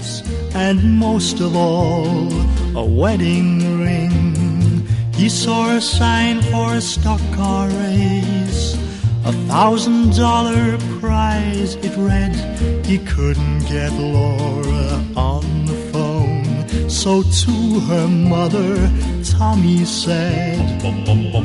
clothes, and most of all, a wedding ring. He saw a sign for a stock car race, $1,000 prize, it read. He couldn't get Laura on the phone, so to her mother, Tommy said,